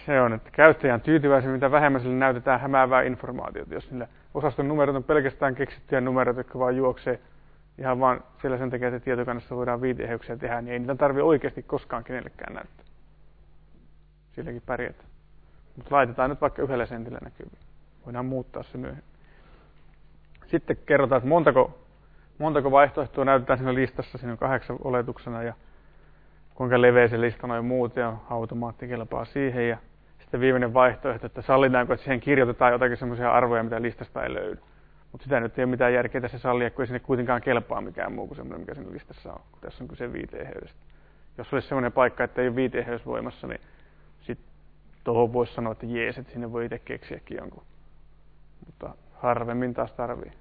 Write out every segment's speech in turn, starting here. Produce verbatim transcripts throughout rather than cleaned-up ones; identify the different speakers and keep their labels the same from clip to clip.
Speaker 1: se on, että käyttäjän tyytyväisemmin, mitä vähemmän sille näytetään hämäävää informaatiota. Jos niillä osaston numerot on pelkästään keksittyjä numeroita, jotka vaan juoksee ihan vaan siellä sen takia, että tietokannassa voidaan viiteeheyksiä tehdä, niin ei niitä tarvitse oikeasti koskaan kenellekään näyttää. Silläkin pärjätään. Mutta laitetaan nyt vaikka yhdellä sentillä näkyviin. Voidaan muuttaa se myöhemmin. Sitten kerrotaan, että montako, montako vaihtoehtoa näytetään siinä listassa. Siinä on kahdeksan oletuksena ja kuinka leveä se lista on ja muut ja automaatti kelpaa siihen. Ja sitten viimeinen vaihtoehto, että sallitaanko, että siihen kirjoitetaan jotakin semmoisia arvoja, mitä listasta ei löydy. Mutta sitä nyt ei ole mitään järkeä tässä sallia, kun ei sinne kuitenkaan kelpaa mikään muu kuin semmoinen, mikä siinä listassa on, kun tässä on kyse viiteeheydestä. Jos olisi semmoinen paikka, että ei ole viiteeheys voimassa, niin sitten tuohon voisi sanoa, että jees, että sinne voi itse keksiäkin jonkun. Mutta harvemmin taas tarvii.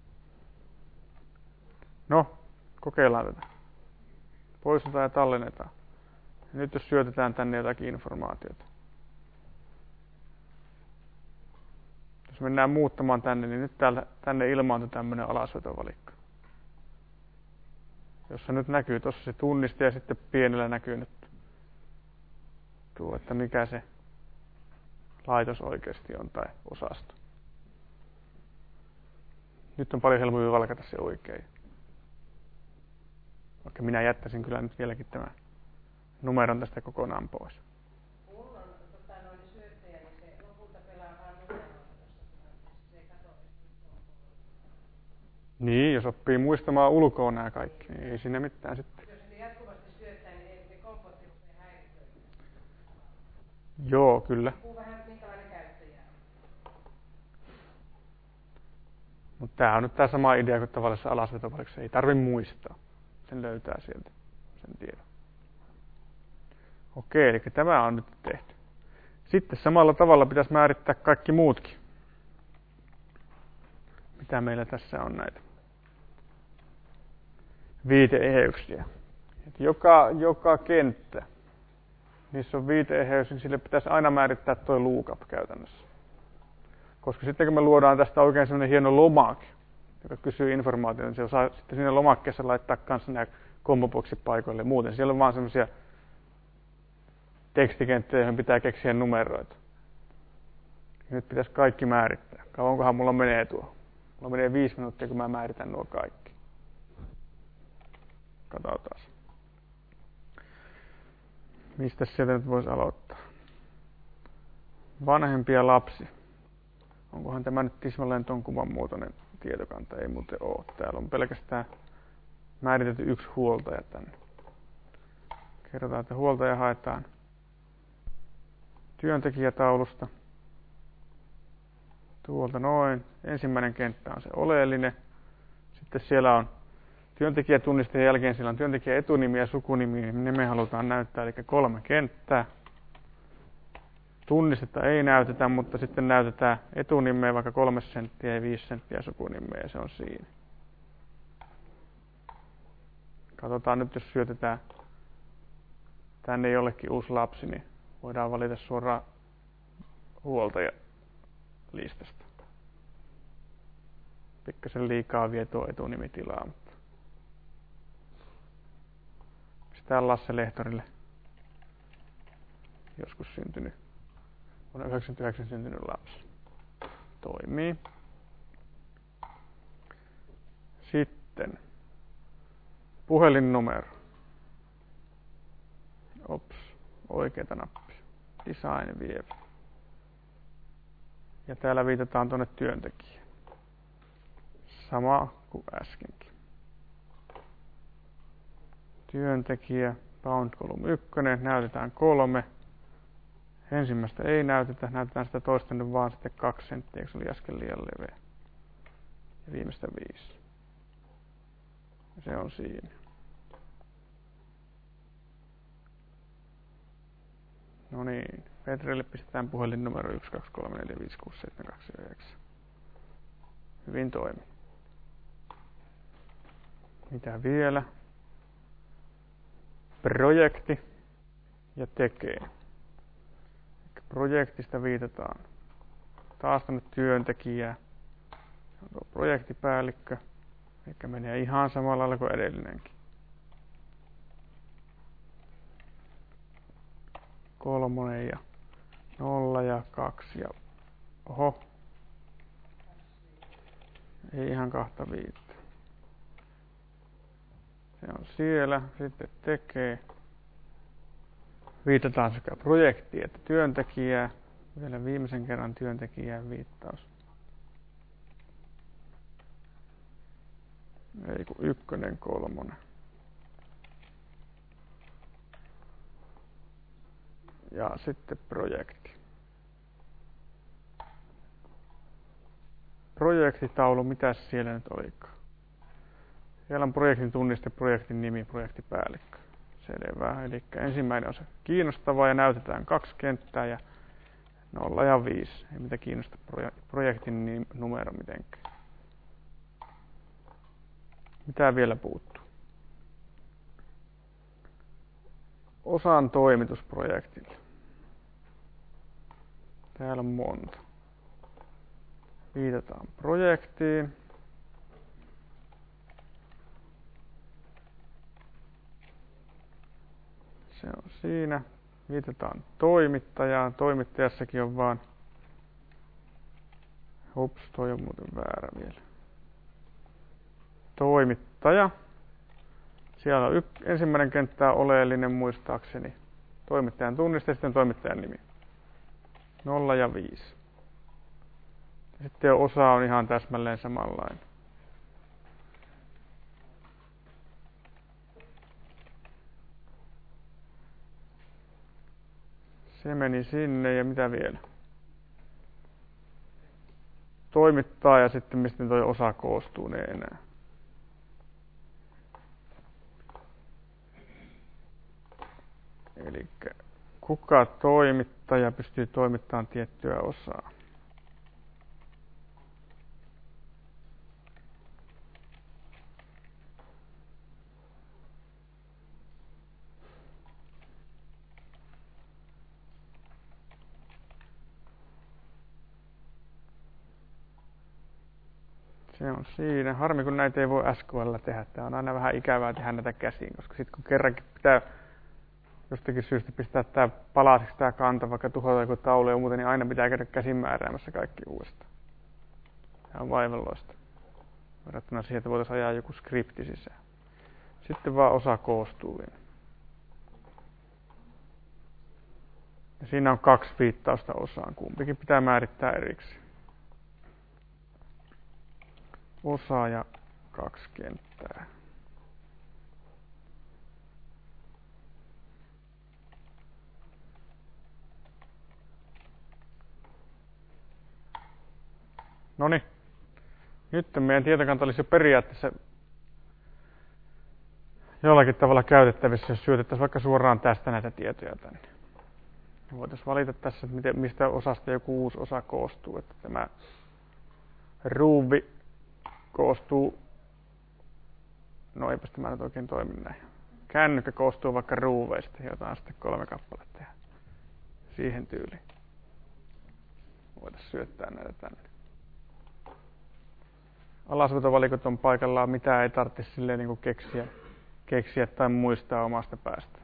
Speaker 1: No, kokeillaan tätä. Poistetaan ja tallennetaan. Ja nyt jos syötetään tänne jotakin informaatiota. Jos mennään muuttamaan tänne, niin nyt täällä, tänne ilmaantuu tämmöinen alasvetovalikko. Jossa nyt näkyy tuossa se tunniste ja sitten pienellä näkyy nyt tuo, että mikä se laitos oikeasti on tai osasto. Nyt on paljon helpompi valkata se oikein. Vaikka minä jättäisin kyllä nyt vieläkin tämän numeron tästä kokonaan pois.
Speaker 2: Mulla on tota, noin syöttäjä, niin se lopulta pelaa vaan numeroita tuossa, se ei katso
Speaker 1: Niin, jos oppii muistamaan ulkoa nämä kaikki, niin ei siinä mitään sitten.
Speaker 2: Jos se jatkuvasti syöttää, niin ei se kompotti rupea häiriköimään.
Speaker 1: Joo, kyllä.
Speaker 2: Riippuu vähän minkälainen käyttäjä on.
Speaker 1: Mutta tämä on nyt tämä sama idea kuin tavallisessa alasvetovalikossa. Ei tarvitse muistaa. Sen löytää sieltä sen tiedon. Okei, eli tämä on nyt tehty. Sitten samalla tavalla pitäisi määrittää kaikki muutkin. Mitä meillä tässä on näitä viiteeheyksiä. Joka, joka kenttä, niissä on viiteeheys, niin sille pitäisi aina määrittää tuo lookup käytännössä. Koska sitten kun me luodaan tästä oikein semmoinen hieno lomake, joka kysyy informaatiota, niin se osaa sitten siinä lomakkeessa laittaa kanssa nämä komboboksit paikoille. Muuten siellä on vaan semmoisia tekstikenttiä, joihin pitää keksiä numeroita. Ja nyt pitäisi kaikki määrittää. Kauankohan mulla menee tuo? Mulla menee viisi minuuttia, kun mä määritän nuo kaikki. Katsotaan. Mistä sieltä nyt voisi aloittaa? Vanhempi ja lapsi. Onkohan tämä nyt tismalleen ton kuvan muotoinen tietokanta? Ei muuten ole. Täällä on pelkästään määritetty yksi huoltaja tänne. Kerrotaan, että huoltaja haetaan työntekijätaulusta. Tuolta noin. Ensimmäinen kenttä on se oleellinen. Sitten siellä on työntekijätunnisteen jälkeen siellä on työntekijän etunimi ja sukunimi. Ne me halutaan näyttää, eli kolme kenttää. Tunnistetta ei näytetä, mutta sitten näytetään etunimeä vaikka kolme senttiä ja viisi senttiä sukunimeä ja se on siinä. Katsotaan nyt, jos syötetään tänne jollekin uusi lapsi, niin voidaan valita suoraan huoltajalistasta. Pikkasen liikaa vie tuo etunimitilaa, mutta pistetään Lasse Lehtorille joskus syntynyt. Vuonna yhdeksänkymmentäyhdeksän syntynyt lapsi. Toimii. Sitten puhelinnumero. Ops, oikeita nappia. Design View. Ja täällä viitataan tuonne työntekijään. Sama kuin äskenkin. Työntekijä, bound column yksi, näytetään kolme. Ensimmäistä ei näytetä, näytetään sitä toista nyt vaan sitten kaksi senttiä, eikö se oli äsken liian leveä. Ja viimeistä viisi. Ja se on siinä. No niin, Petrille pistetään puhelinnumero yksi kaksi kolme neljä viisi kuusi seitsemän kaksi yhdeksän. Hyvin toimi. Mitä vielä? Projekti ja tekee. Projektista viitataan taas tänne työntekijää. Se on tuo projektipäällikkö. Eli menee ihan samalla lailla kuin edellinenkin. Kolmonen ja Nolla ja kaksi ja oho. Ei ihan kahta viittä. Se on siellä. Sitten tekee. Viitataan sekä projektia että työntekijää. Vielä viimeisen kerran työntekijään viittaus. Ei kun ykkönen, kolmonen. Ja sitten projekti. Projektitaulu, mitäs siellä nyt olikaan? Siellä on projektin tunniste, projektin nimi, projektipäällikkö. Selvä. Eli ensimmäinen on se kiinnostava ja näytetään kaksi kenttää ja nolla ja viisi. Ei mitä kiinnosta projektin numero mitenkään. Mitä vielä puuttuu? Osan toimitusprojektille. Täällä on monta. Viitataan projektiin. Se on siinä. Viitataan toimittajaan. Toimittajassakin on vaan... Hups, toi on muuten väärä vielä. Toimittaja. Siellä on yk- ensimmäinen kenttä oleellinen muistaakseni. Toimittajan tunniste ja sitten toimittajan nimi. Nolla ja viisi. Sitten osa on ihan täsmälleen samanlainen. Se meni sinne ja mitä vielä? Toimittaa ja sitten mistä toi osa koostuu, ne enää. Eli kuka toimittaja pystyy toimittamaan tiettyä osaa? Se on siinä. Harmi, kun näitä ei voi S Q L tehdä. Tämä on aina vähän ikävää tehdä näitä käsiin, koska sitten kun kerrankin pitää jostakin syystä pistää tämä palasiksi tämä kanta, vaikka tuhota joku taulu ja muuten, niin aina pitää käydä käsin määräämässä kaikki uudestaan. Tämä on vaivalloista. Verrattuna siihen, että voitaisiin ajaa joku skripti sisään. Sitten vaan osa koostuu vielä. Ja siinä on kaksi viittausta osaan. Kumpikin pitää määrittää erikseen. Osa ja kaksi kenttää. Noniin. Nyt meidän tietokanta olisi jo periaatteessa jollakin tavalla käytettävissä, jos syötettäisiin vaikka suoraan tästä näitä tietoja tänne. Voitaisiin valita tässä, että miten, mistä osasta joku uusi osa koostuu. Että tämä ruuvi koostuu, no eipäs tämä nyt oikein toimi näin. Kännykkä koostuu vaikka ruuveista, jota on sitten kolme kappaletta tehdä. Siihen tyyliin. Voitaisiin syöttää näitä tänne. Alasvetovalikot on paikallaan, mitä ei tarvitse silleen niin kuin keksiä, keksiä tai muistaa omasta päästä.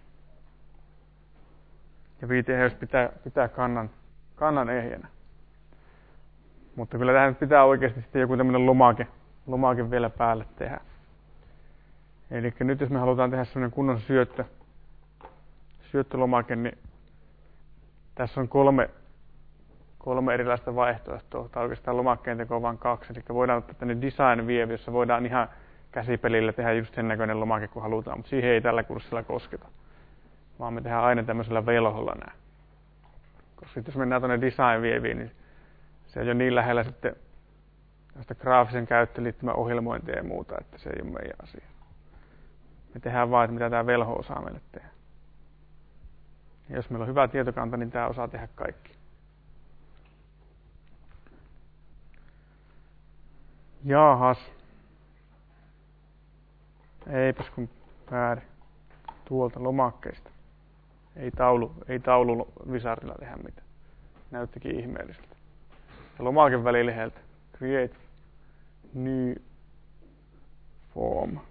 Speaker 1: Ja viiteheys pitää, pitää kannan, kannan ehjänä. Mutta kyllä tähän pitää oikeasti sitten joku tämmöinen lomake, lomake vielä päälle tehdä. Eli nyt jos me halutaan tehdä semmoinen kunnon syöttö, syöttölomake, niin tässä on kolme, kolme erilaista vaihtoehtoa. Tai oikeastaan lomakkeen teko on vain kaksi. Eli voidaan ottaa tänne design view, jossa voidaan ihan käsipelillä tehdä just sen näköinen lomake, kun halutaan. Mutta siihen ei tällä kurssilla kosketa. Vaan me tehdään aina tämmöisellä velholla nää. Koska jos mennään tuonne design viewiin, niin se on jo niin lähellä sitten tästä graafisen käyttöliittymän ohjelmointia ja muuta, että se ei ole meidän asia. Me tehdään vaan, että mitä tämä velho osaa meille tehdä. Ja jos meillä on hyvä tietokanta, niin tämä osaa tehdä kaikki. Jaahas. Eipäs kun väärin. Tuolta lomakkeista. Ei taulu, ei taulu visarilla tehdä mitään. Näyttikin ihmeelliseltä. Ja lomaken välileheltä. Create new form.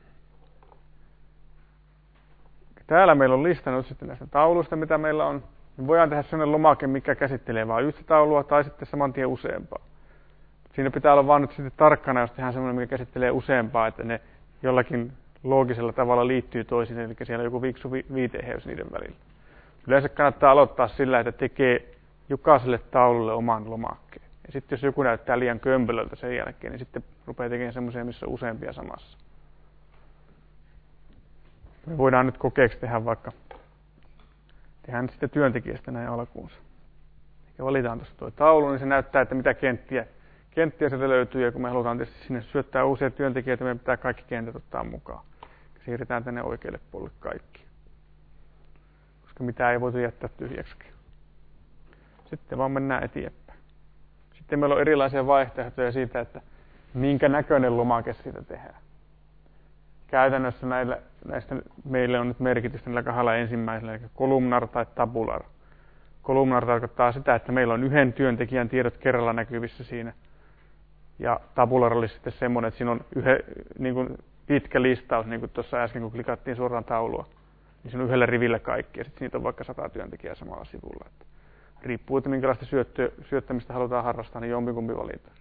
Speaker 1: Täällä meillä on lista nyt sitten näistä tauluista, mitä meillä on. niin voidaan tehdä sellainen lomake, mikä käsittelee vain yhtä taulua tai sitten saman tien useampaa. Siinä pitää olla vaan nyt sitten tarkkana, jos tehdään sellainen, mikä käsittelee useampaa, että ne jollakin loogisella tavalla liittyy toisiin, eli siellä on joku fiksu vi- viiteheys niiden välillä. Yleensä kannattaa aloittaa sillä, että tekee jokaiselle taululle oman lomakkeen. Ja sitten jos joku näyttää liian kömpelöltä sen jälkeen, niin sitten rupeaa tekemään semmoisia, missä on useampia samassa. Me voidaan nyt kokeeksi tehdä vaikka, tehdään sitten työntekijästä näin alkuunsa. Ja valitaan tuossa tuo taulu, niin se näyttää, että mitä kenttiä, kenttiä sieltä löytyy, ja kun me halutaan tietysti sinne syöttää uusia työntekijöitä, meidän pitää kaikki kentät ottaa mukaan. Siirretään tänne oikealle puolelle kaikki, koska mitä ei voitu jättää tyhjäksi. Sitten vaan mennään eteenpäin. Sitten meillä on erilaisia vaihtoehtoja siitä, että minkä näköinen lomake siitä tehdään. Käytännössä näillä, näistä meille on nyt merkitystä näillä kahdella ensimmäisellä, eli columnar tai tabular. Columnar tarkoittaa sitä, että meillä on yhden työntekijän tiedot kerralla näkyvissä siinä. Ja tabular olisi sitten semmoinen, että siinä on yhden, niin kuin pitkä listaus, niin kuin tuossa äsken, kun klikattiin suoraan taulua. Niin siinä on yhdellä rivillä kaikki, ja sitten niitä on vaikka sata työntekijää samalla sivulla. Että riippuu, että minkälaista syöttö, syöttämistä halutaan harrastaa, niin jompikumpi valitaan.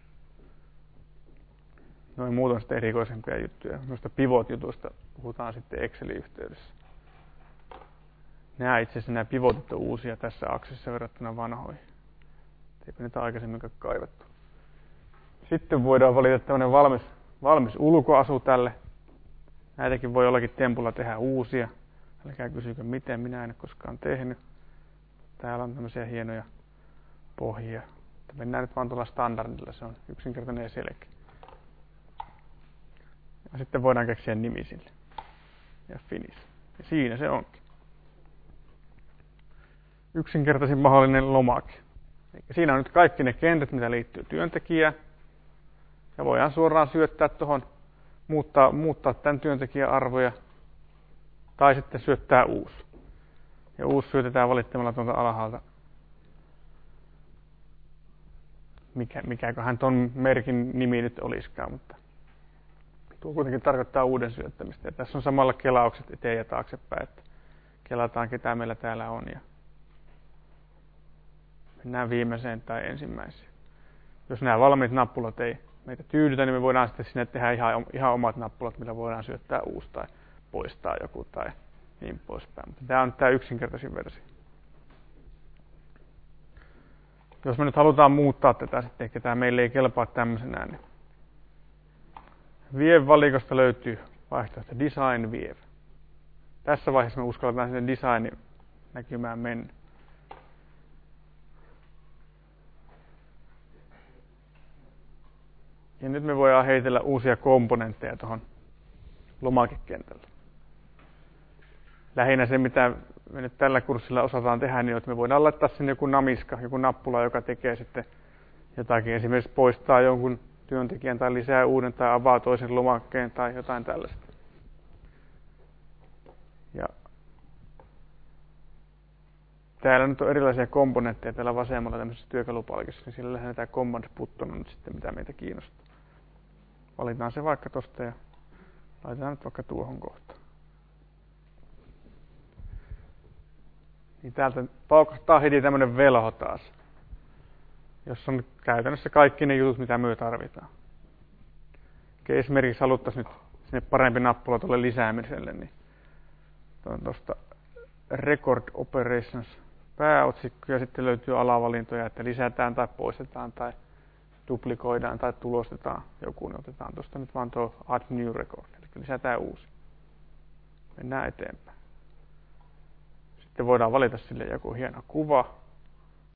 Speaker 1: Noin muut on sitten erikoisempia juttuja. Noista pivot-jutuista puhutaan sitten Excelin yhteydessä. Nämä itse asiassa nämä pivotit on uusia tässä aksessa verrattuna vanhoihin. Eipä niitä aikaisemminkaan kaivattu. Sitten voidaan valita tämmöinen valmis, valmis ulkoasu tälle. Näitäkin voi jollakin tempulla tehdä uusia. Älkää kysykö miten, minä en ole koskaan tehnyt. Täällä on tämmöisiä hienoja pohjia. Mennään nyt vaan tuolla standardilla, se on yksinkertainen ja selkeä. Ja sitten voidaan keksiä nimi sille. Ja finish. Ja siinä se onkin. Yksinkertaisin mahdollinen lomake. Eli siinä on nyt kaikki ne kentät, mitä liittyy työntekijään. Ja voidaan suoraan syöttää tuohon, muuttaa, muuttaa tämän työntekijän arvoja. Tai sitten syöttää uusi. Ja uusi syötetään valittamalla tuolta alhaalta. Mikä, mikäköhän ton merkin nimi nyt olisikaan, mutta tuo kuitenkin tarkoittaa uuden syöttämistä. Ja tässä on samalla kelaukset eteen ja taaksepäin, että kelataan ketä meillä täällä on ja mennään viimeiseen tai ensimmäiseen. Jos nämä valmiit nappulat ei meitä tyydytä, niin me voidaan sitten sinne tehdä ihan, ihan omat nappulat, millä voidaan syöttää uusi tai poistaa joku tai niin poispäin. Mutta tämä on nyt tämä yksinkertaisin versio. Jos me nyt halutaan muuttaa tätä sitten, ehkä tämä meille ei kelpaa tämmöisenään, niin View-valikosta löytyy vaihtoehto Design View. Tässä vaiheessa me uskalletaan sinne designin näkymään mennä. Ja nyt me voidaan heitellä uusia komponentteja tuohon lomakekentälle. Lähinnä se, mitä me nyt tällä kurssilla osataan tehdä, niin että me voidaan laittaa sinne joku namiska, joku nappula, joka tekee sitten jotakin. Esimerkiksi poistaa jonkun työntekijän tai lisää uuden tai avaa toisen lomakkeen tai jotain tällaista. Ja täällä nyt on erilaisia komponentteja täällä vasemmalla tämmöisessä työkalupalkissa, niin sillä lähdetään command button on nyt sitten mitä meitä kiinnostaa. Valitaan se vaikka tosta ja laitetaan nyt vaikka tuohon kohtaan. Niin täältä paukahtaa heti tämmönen velho taas, jossa on käytännössä kaikki ne jutut, mitä me tarvitaan. Okei, esimerkiksi haluttaisiin nyt sinne parempi nappula tuolle lisäämiselle, niin tuosta Record Operations pääotsikko ja sitten löytyy alavalintoja, että lisätään tai poistetaan tai duplikoidaan tai tulostetaan joku, niin otetaan tuosta nyt vaan tuo Add New Record, eli lisätään uusi. Mennään eteenpäin. Sitten voidaan valita sille joku hieno kuva.